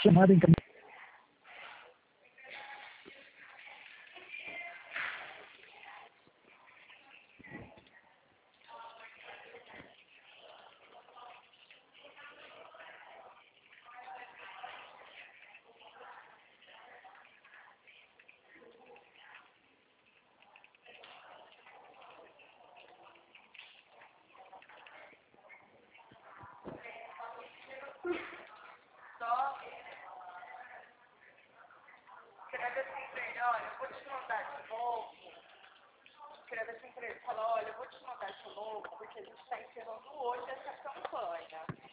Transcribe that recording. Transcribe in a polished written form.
Chamada encaminhada. Escreve assim pra ele, olha, eu vou te mandar de novo. Escreve assim pra ele, fala, olha, eu vou te mandar de novo, porque a gente está encerrando hoje essa campanha.